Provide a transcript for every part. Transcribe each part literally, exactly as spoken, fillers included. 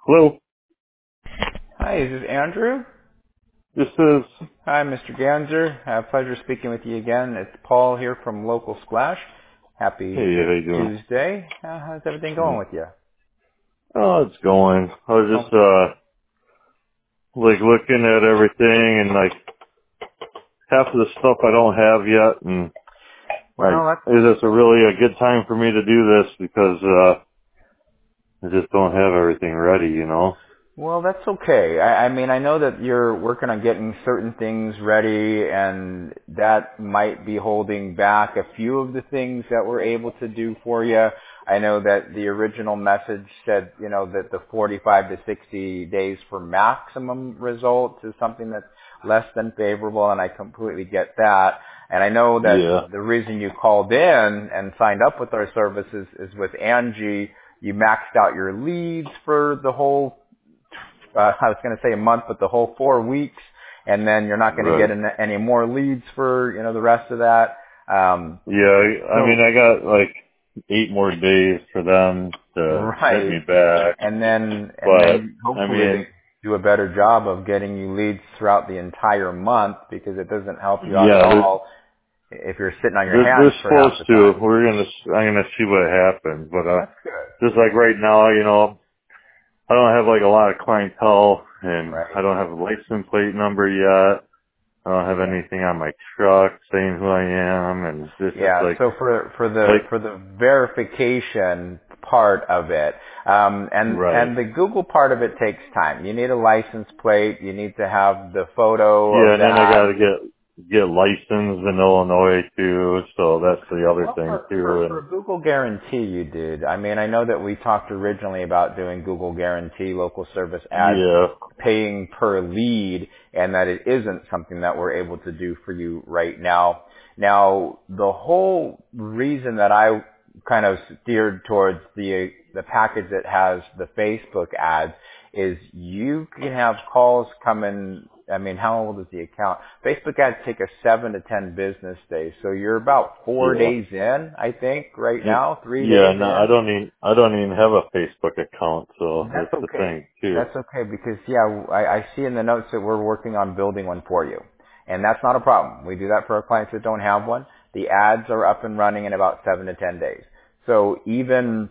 Hello, Hi, is this Andrew? this is, Hi, Mister Ganser. Uh, pleasure speaking with you again. It's Paul here from Local Splash. hey, Happy how you doing? Tuesday. Uh, how's everything going Hmm. with you? Oh, it's going. I was Oh, just, uh, like looking at everything and like half of the stuff I don't have yet and like, well, that's is this a really a good time for me to do this because, uh, I just don't have everything ready, you know? well, that's okay. I, I mean, I know that you're working on getting certain things ready, and that might be holding back a few of the things that we're able to do for you. I know that the original message said, you know, that the forty-five to sixty days for maximum results is something that's less than favorable, and I completely get that. And I know that Yeah, the reason you called in and signed up with our services is with Angie. You maxed out your leads for the whole uh, I was going to say a month, but the whole four weeks, and then you're not going to get right. in any more leads for, you know, the rest of that. Um, Yeah, I, I mean, so, I got like eight more days for them to hit me right. back, And then, and but then I hopefully they mean, do a better job of getting you leads throughout the entire month, because it doesn't help you out at yeah, they're, all if you're sitting on your they're, they're hands for half supposed the to. time. We're gonna, I'm gonna see what happens, but uh, That's good. just like right now, you know, I don't have like a lot of clientele and I Right. don't have a license plate number yet. I don't have Yeah. anything on my truck saying who I am and it's just Yeah, like, so for for the like, for the verification part of it, um, and right. and the Google part of it takes time. You need a license plate. You need to have the photo Yeah, of and the then I ad. gotta get, get licensed in Illinois too, so that's the other Well, thing for, for, too and for Google Guarantee you did. I mean, I know that we talked originally about doing Google Guarantee local service ads yeah, paying per lead, and that it isn't something that we're able to do for you right now. Now, the whole reason that I kind of steered towards the the package that has the Facebook ads is you can have calls come in. I mean, how old is the account? Facebook ads take a seven to ten business days, so you're about four yeah. days in, I think, right Y- now, three Yeah, days no, I in. don't even, I don't even have a Facebook account, so That's that's the okay. thing too. That's okay because yeah, I, I see in the notes that we're working on building one for you, and that's not a problem. We do that for our clients that don't have one. The ads are up and running in about seven to ten days. So even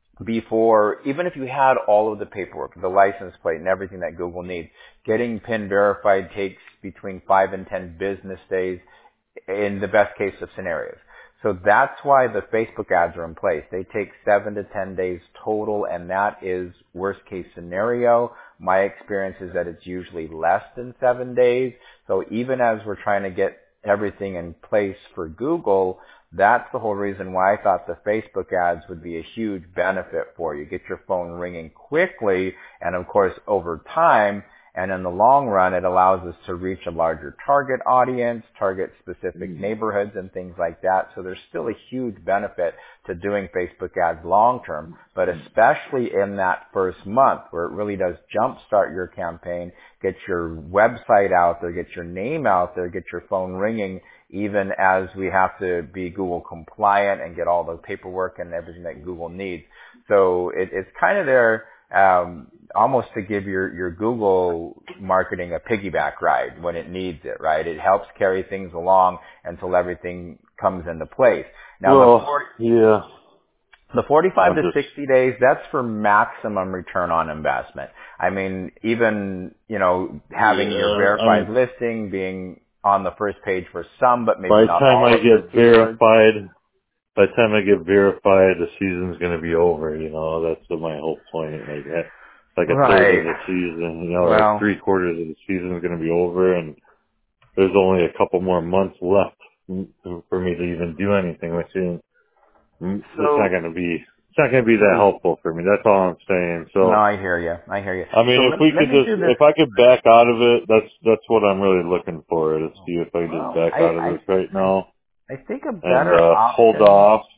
before, even if you had all of the paperwork, the license plate and everything that Google needs, getting PIN verified takes between five and ten business days in the best case of scenarios. So that's why the Facebook ads are in place. They take seven to ten days total, and that is worst case scenario. My experience is that it's usually less than seven days. So even as we're trying to get everything in place for Google, that's the whole reason why I thought the Facebook ads would be a huge benefit for you. Get your phone ringing quickly, and of course over time, and in the long run, it allows us to reach a larger target audience, target specific Mm. neighborhoods and things like that. So there's still a huge benefit to doing Facebook ads long term, but especially in that first month where it really does jumpstart your campaign, get your website out there, get your name out there, get your phone ringing, even as we have to be Google compliant and get all the paperwork and everything that Google needs. So it, it's kind of there um, almost to give your, your Google marketing a piggyback ride when it needs it, right? It helps carry things along until everything comes into place. Now the Well, forty, yeah, the forty-five I'm to just, sixty days, that's for maximum return on investment. I mean, even, you know, having your yeah, I verified mean, listing, being on the first page for some, but maybe by the not time all I of your get keywords. verified, by the time I get verified, the season's gonna be over, you know, that's my whole point. Like, eh, like a third of Right. the season, you know, or Well, three quarters of the season is gonna be over and there's only a couple more months left m- for me to even do anything, which is, mm, it's not so, gonna be, it's not gonna be that helpful for me. That's all I'm saying. no, So, I hear you. I hear you. I mean, So if let, we let could me just, do this. if I could back out of it, that's, that's what I'm really looking for, to see if I can just Well, back I, out of I, this right I, now I think a and, better uh, hold option. off.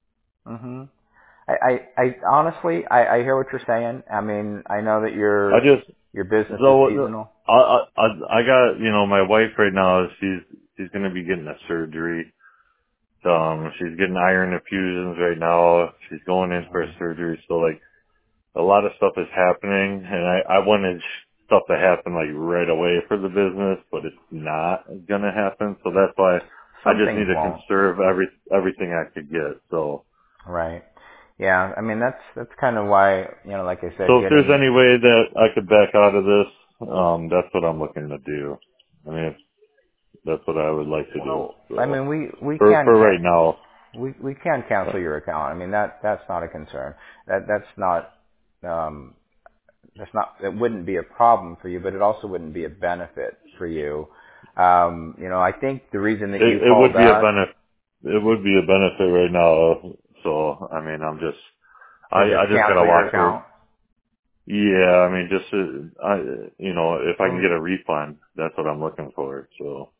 hmm I, I, I honestly, I, I hear what you're saying. I mean, I know that I your just, your business is so, seasonal. I, I, I I got, you know, my wife right now, she's, she's gonna be getting a surgery. Um, she's getting iron infusions right now. She's going in for a surgery. So like, a lot of stuff is happening, and I, I wanted stuff to happen like right away for the business, but it's not gonna happen. So that's why I Some just things need to won't. conserve every everything I could get. So, Right. Yeah. I mean, that's that's kind of why, you know, like I said, so if there's getting. any way that I could back out of this, um, that's what I'm looking to do. I mean, that's what I would like to do. Well, I So mean, we we for can for right can now, we we can cancel your account. I mean, that that's not a concern. That that's not um that's not it wouldn't be a problem for you, but it also wouldn't be a benefit for you. Um, you know, I think the reason that it, you it called would be a us benefit. It would be a benefit right now. So I mean, I'm just I to I just just gotta cancel your watch where. account. Yeah, I mean, just uh, I you know, if I can So get a refund, that's what I'm looking for. So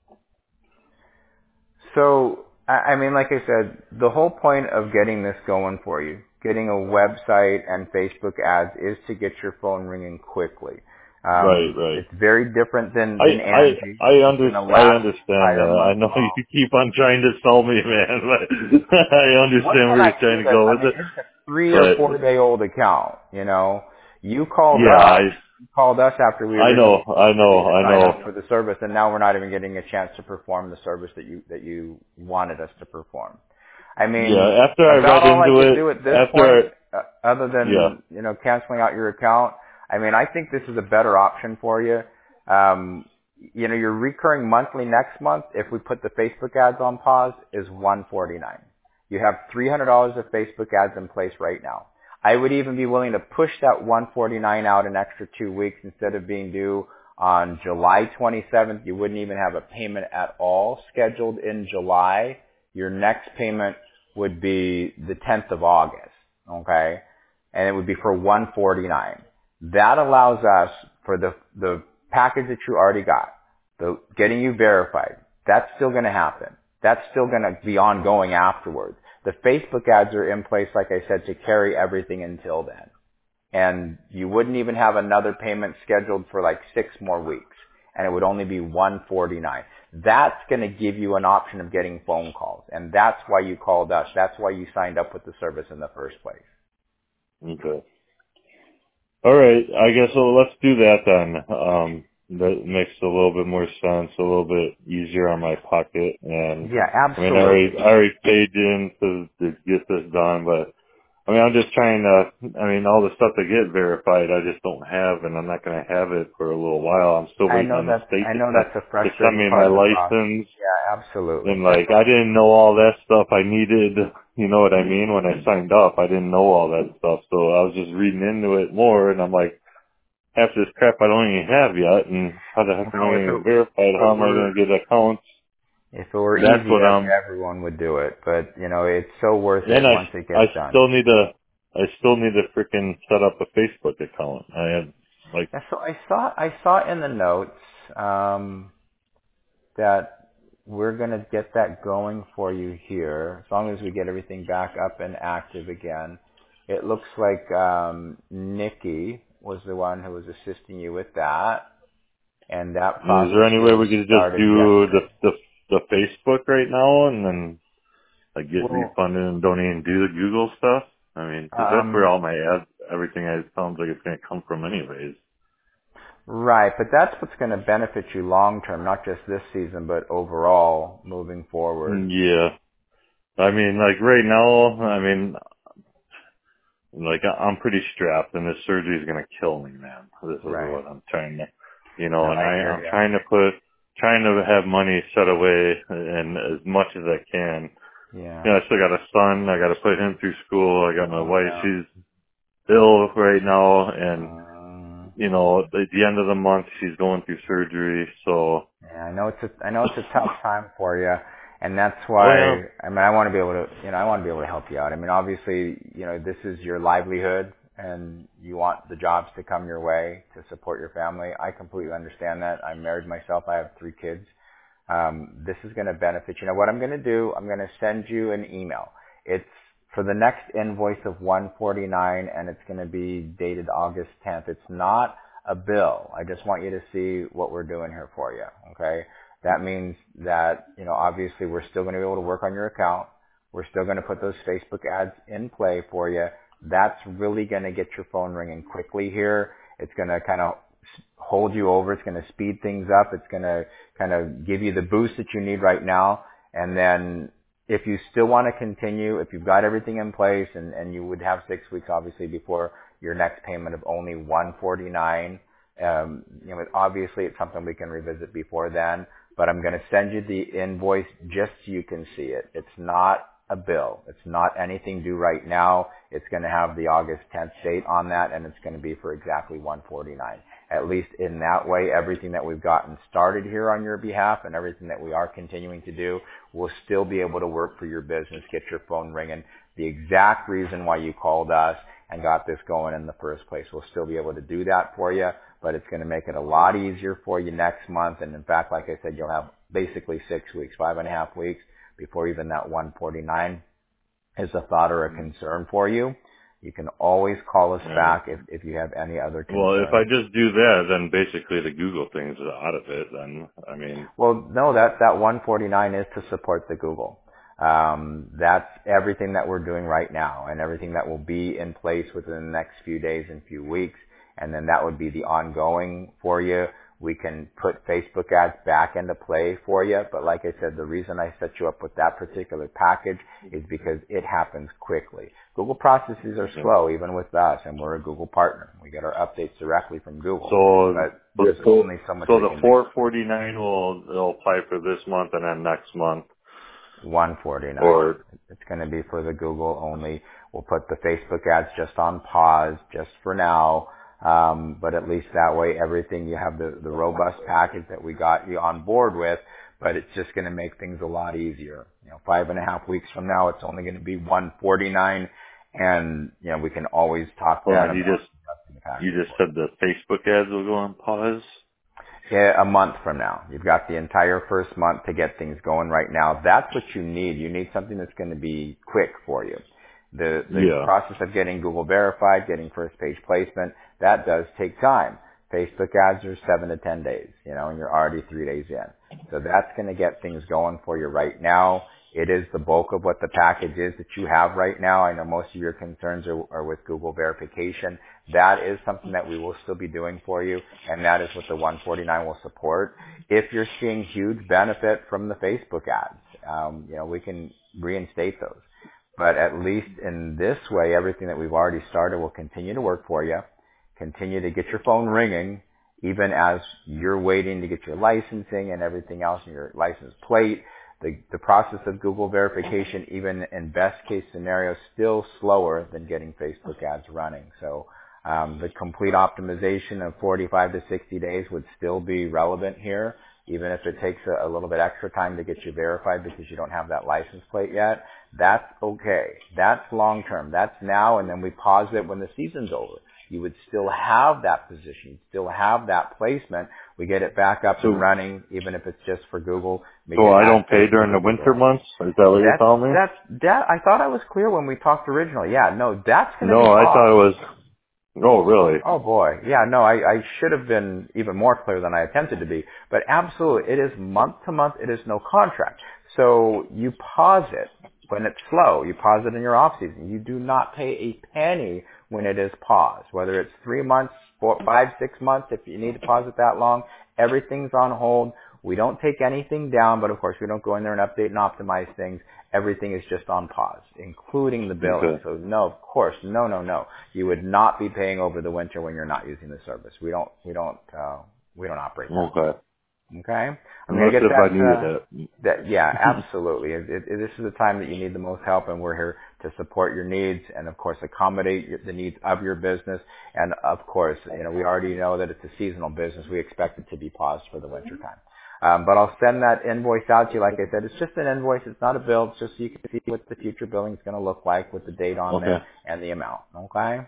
So, I I mean, like I said, the whole point of getting this going for you, getting a website and Facebook ads is to get your phone ringing quickly. right, Um, right. it's very different than, I than I Angie. I It's under going to I last the understand entire that. I month know long. you keep on trying to sell me, man. But I What understand can where I you're do trying to that, go I with mean, it. it's a three or But four day old account, you know? You called yeah, us, I you called us after we I originally know, I told you know, to I sign up know. for the service, and now we're not even getting a chance to perform the service that you, that you wanted us to perform. I mean, Yeah, after I about read all I into could it, do at this point, after uh, other yeah, than, you know, canceling out your account, I mean, I think this is a better option for you. Um, you know, your recurring monthly next month, if we put the Facebook ads on pause, is one forty-nine. You have three hundred dollars of Facebook ads in place right now. I would even be willing to push that one forty-nine out an extra two weeks instead of being due on July twenty-seventh. You wouldn't even have a payment at all scheduled in July. Your next payment would be the tenth of August, okay? And it would be for one forty-nine. That allows us for the the package that you already got, the getting you verified. That's still going to happen. That's still going to be ongoing afterwards. The Facebook ads are in place, like I said, to carry everything until then. And you wouldn't even have another payment scheduled for like six more weeks. And it would only be one forty-nine. That's going to give you an option of getting phone calls. And that's why you called us. That's why you signed up with the service in the first place. okay. All right, I guess so. Let's do that then. Um, that makes a little bit more sense, a little bit easier on my pocket. And Yeah, I mean, I already, absolutely. I already paid in to, to get this done, but I mean, I'm just trying to. I mean, all the stuff to get verified, I just don't have, and I'm not going to have it for a little while. I'm still I waiting know on the that's, state I to know send, that's a to send frustrating me part my of the process. license. Yeah, absolutely. And That's like, I didn't know all that stuff I needed, you know what I mean? When I signed up, I didn't know all that stuff. So I was just reading into it more and I'm like, half this crap I don't even have yet. And how the heck You am I know, if going to it, get verified? if How it am I were, going to get accounts? if it were That's easy, what ev- I'm, everyone would do it. But, you know, it's so worth and it I, once it I gets done. still need to, I still need to freaking set up a Facebook account. I had like, Yeah, so I saw, I saw in the notes, um, that we're going to get that going for you here as long as we get everything back up and active again. It looks like um, Nikki was the one who was assisting you with that, and that is there process any way was we could just started do the, yesterday. the, the Facebook right now and then like get Well, refunded and don't even do the Google stuff? I mean, 'cause that's where um, all my ads, everything I sounds like it's going to come from anyways. right, but that's what's going to benefit you long term, not just this season, but overall moving forward. Mm, yeah. I mean, like right now, I mean, like I- I'm pretty strapped and this surgery is going to kill me, man. This is Right. what I'm trying to, you No, know, and I I, hear I'm you. trying to put, trying to have money set away and as much as I can. Yeah. You know, I still got a son. I got to put him through school. I got my Oh wife. yeah. She's ill right now and Um, you know, at the end of the month she's going through surgery. So, Yeah, I know it's a I know it's a tough time for you, and that's oh why yeah, I mean I want to be able to you know I want to be able to help you out. I mean obviously you know this is your livelihood, and you want the jobs to come your way to support your family. I completely understand that. I'm married myself. I have three kids. Um, this is going to benefit you. Now what I'm going to do, I'm going to send you an email. It's for the next invoice of one forty-nine, and it's going to be dated August tenth. It's not a bill. I just want you to see what we're doing here for you. Okay. That means that, you know, obviously we're still going to be able to work on your account. We're still going to put those Facebook ads in play for you. That's really going to get your phone ringing quickly here. It's going to kind of hold you over. It's going to speed things up. It's going to kind of give you the boost that you need right now. And then if you still want to continue, if you've got everything in place, and, and you would have six weeks obviously before your next payment of only one forty-nine, um, you know, obviously it's something we can revisit before then, but I'm going to send you the invoice just so you can see it. It's not a bill. It's not anything due right now. It's going to have the August tenth date on that, and it's going to be for exactly one forty-nine. At least in that way, everything that we've gotten started here on your behalf and everything that we are continuing to do will still be able to work for your business, get your phone ringing. The exact reason why you called us and got this going in the first place. We'll still be able to do that for you, but it's going to make it a lot easier for you next month. And in fact, like I said, you'll have basically six weeks, five and a half weeks before even that one forty-nine is a thought or a concern for you. You can always call us Right. back if, if you have any other concerns. Well, if I just do that, then basically the Google thing's out of it. Then I mean, well, no, that that one forty-nine is to support the Google. Um, that's everything that we're doing right now, and everything that will be in place within the next few days and few weeks. And then that would be the ongoing for you. We can put Facebook ads back into play for you. But like I said, the reason I set you up with that particular package is because it happens quickly. Google processes are slow, even with us, and we're a Google partner. We get our updates directly from Google. So, but there's so, only so much so we the can four forty-nine will, will apply for this month and then next month. do. one forty-nine. Or It's going to be for the Google only. We'll put the Facebook ads just on pause, just for now. Um, but at least that way, everything, you have the, the robust package that we got you on board with, but it's just going to make things a lot easier. You know, five and a half weeks from now, it's only going to be one forty-nine, and, you know, we can always talk hold then on, you about just, the package. you just said the Facebook ads will go on pause? Yeah, a month from now. You've got the entire first month to get things going right now. That's what you need. You need something that's going to be quick for you. The, the Yeah. process of getting Google verified, getting first page placement, that does take time. Facebook ads are seven to ten days, you know, and you're already three days in. So that's going to get things going for you right now. It is the bulk of what the package is that you have right now. I know most of your concerns are, are with Google verification. That is something that we will still be doing for you, and that is what the one forty-nine will support. If you're seeing huge benefit from the Facebook ads, um, you know, we can reinstate those. But at least in this way, everything that we've already started will continue to work for you, continue to get your phone ringing, even as you're waiting to get your licensing and everything else and your license plate. The, the process of Google verification, even in best case scenario, still slower than getting Facebook ads running. So um, the complete optimization of forty-five to sixty days would still be relevant here, even if it takes a, a little bit extra time to get you verified because you don't have that license plate yet. That's okay. That's long term. That's now, and then we pause it when the season's over. You would still have that position. You'd still have that placement. We get it back up So, and running, even if it's just for Google. so I don't pay during the winter months? Is that what you're That's, telling me? that's, that, I thought I was clear when we talked originally. Yeah, no, that's going to No, be I paused. thought it was, oh really? Oh boy. Yeah, no, I, I should have been even more clear than I attempted to be. But absolutely, it is month to month. It is no contract. So you pause it when it's slow. You pause it in your off season. You do not pay a penny when it is paused. Whether it's three months, four, five, six months, if you need to pause it that long, everything's on hold. We don't take anything down, but of course we don't go in there and update and optimize things. Everything is just on pause, including the billing. Okay. So no, of course, no, no, no. You would not be paying over the winter when you're not using the service. We don't, we don't, uh, we don't operate that way. Okay. Okay? I'm Unless going to get if that, I needed uh, it. that, yeah, absolutely. It, it, this is the time that you need the most help, and we're here to support your needs and, of course, accommodate your, the needs of your business. And, of course, you know, we already know that it's a seasonal business. We expect it to be paused for the winter time. Um, but I'll send that invoice out to you. Like I said, it's just an invoice. It's not a bill. It's just so you can see what the future billing is going to look like with the date on Okay. there and the amount. Okay?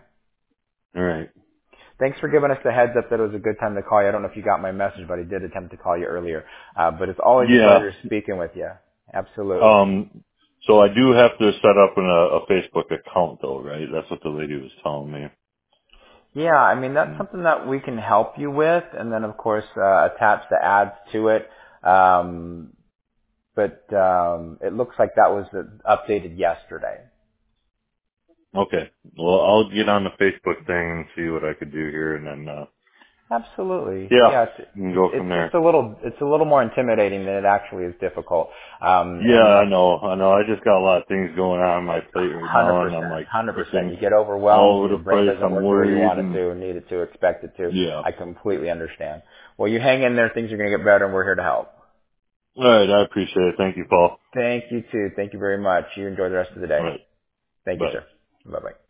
All right. Thanks for giving us the heads up that it was a good time to call you. I don't know if you got my message, but I did attempt to call you earlier. Uh, but it's always a Yeah. pleasure speaking with you. Absolutely. Um, so I do have to set up an, a, a Facebook account though, right? That's what the lady was telling me. Yeah, I mean, that's something that we can help you with, and then, of course, uh, attach the ads to it. Um, but um, it looks like that was uh, updated yesterday. Okay. Well, I'll get on the Facebook thing and see what I could do here, and then uh Absolutely. yeah, Yeah, it's, we can it's go it's from it's there. a little it's a little more intimidating than it actually is difficult. Um, Yeah, and I that's know, I know. I just got a lot of things going on my plate right hundred now, and I'm percent, like hundred percent. freaking You get all overwhelmed. over Your the brain place. doesn't I'm work the way you worried, want it and to, need it to, expect it to. yeah. I completely understand. Well, you hang in there. Things are going to get better, and we're here to help. All right, I appreciate it. Thank you, Paul. Thank you too. Thank you very much. You enjoy the rest of the day. All right, Thank you, bye. sir. Bye bye.